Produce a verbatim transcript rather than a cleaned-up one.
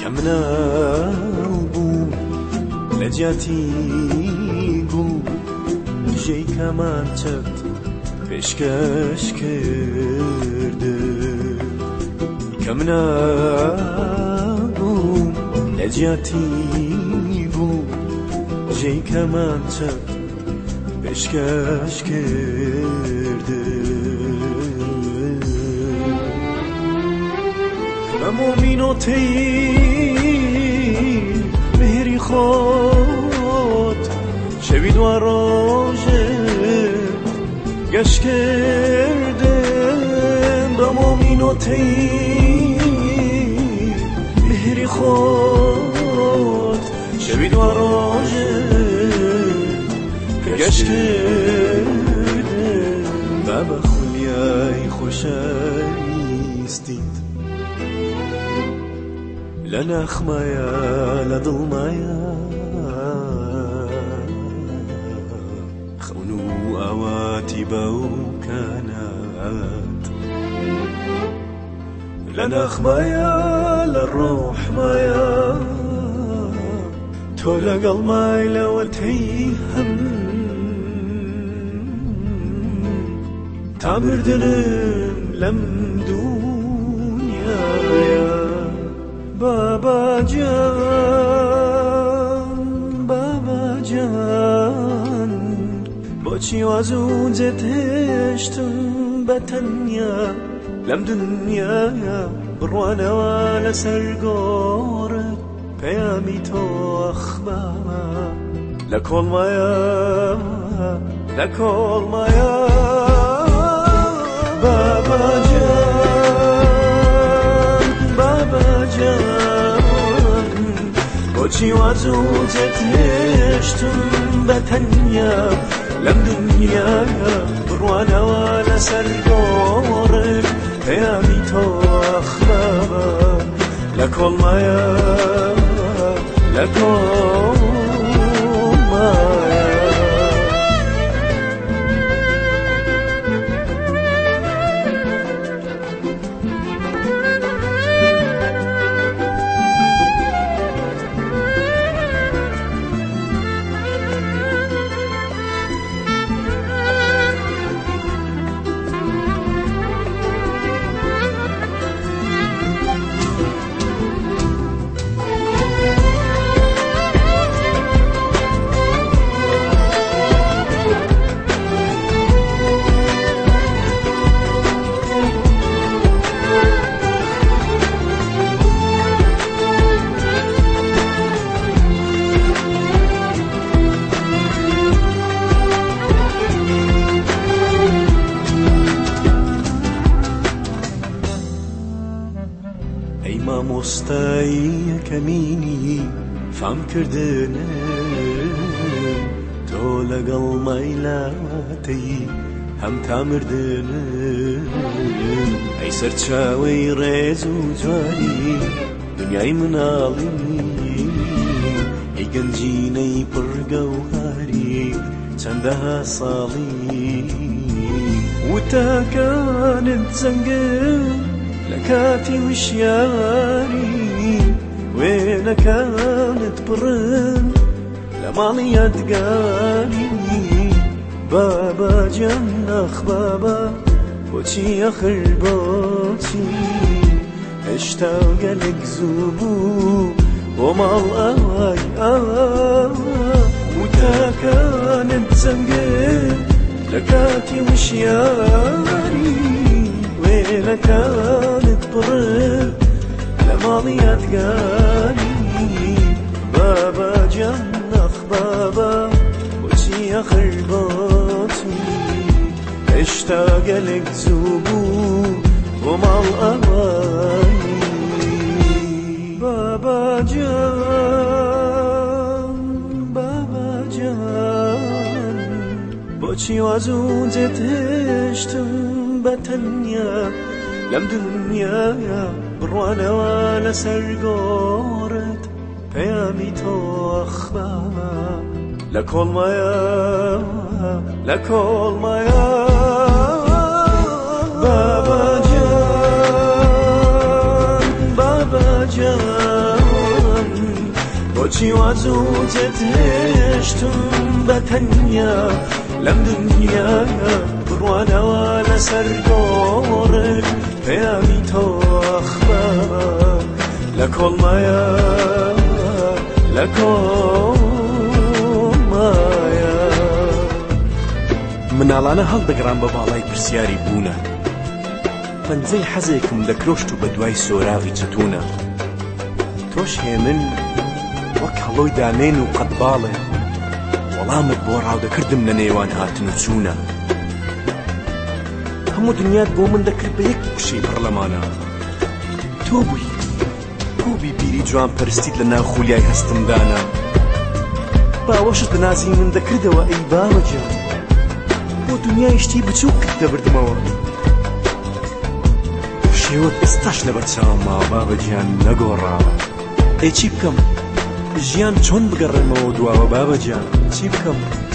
كمنا بوم لجاتي قوم جي كمان چت پیشکش کرده كمنا بوم لجاتي قوم جي كمان چت پیشکش کرده مؤمن تیر مهری خود شوید و راجت گشت کردم با مؤمن تیر مهری خود شوید و راجت گشت کردم و به خولیای خوشایستید لنا خمايا لظلمايا خونو اواتي بوكانات لنا خمايا للروح مايا تولى قلماي لوتيهم تعمر دلم لم دنيا بابا جان بابا جان بوچی وازون زتشتم بتنیا لم دنیا بروانا ولا سرگورت پیامی تو اخبار لکل مایا لکل مایا بابا جان بابا جان بوچی وازون زتشتم بتنیا لم دنیا بروانا ولا سرگورت پیامی تو اخبار لکل مایا لکل مایا مستایی کمینی فهم کردنه تو لگل مایلاتی هم تامردنه ای سرچاوی ریز و جوانی دنیای منالی ای گنجینی پرگوهاری چندها صالی و تا کانت زنگه لكاتي وشياري وين كانت برن لمالي تقالي بابا جنخ بابا بوشي اخر بوشي اشتاق لك زبو ومال اواي اواي وتا كانت زنقل لكاتي وشياري وين كانت برد لماضي أتقالي بابا جنخ بابا وشي آخر بوتي اشتاق لك زبو ومال أواني بابا جان بابا جان بوشي وازون زتشتم بتنیا لم دنیا بروانا ولا سرگورت پیامی تو اخبار لکل مایا لکل مایا بابا جان بابا جان بۆچی وازووجێت هێشتم بە تەنیا لەم دنیایە بڕوانەوە لەسەر گۆڕێک پەیامی تۆ ئەخبارە لە کۆڵمایە لە کۆڵمایە مناڵانە هەڵدەگران بە باڵای پرسیاری بوونە پەنجەی حەزێکم لە کرۆشت و بە دوای سۆراغی چەتونە تۆش هێمن وەک هەڵۆی دامێن و قەتباڵێ وەڵامت بۆ ڕاودەکردم لە نێوان هاتن و چوونە هەموو دنیات بۆ من دەکرد بە یەک قشەی پەرلەمانە تۆ بووی کوبی بیری جوان پەرستیت لە ناو خولیای هەستمدانە باوەشت بە نازی من دەکردەوە ئەی باوەجان بۆ دنیای شتی بچووکت دەبردمەوە شێوەت ئێستاش لەبەر چاوم ماوە بابەجیان نەگۆڕاوە ئەی چی بکەم ژیان چۆن بگەڕێمەوە دواوە بابەجان چی بکەم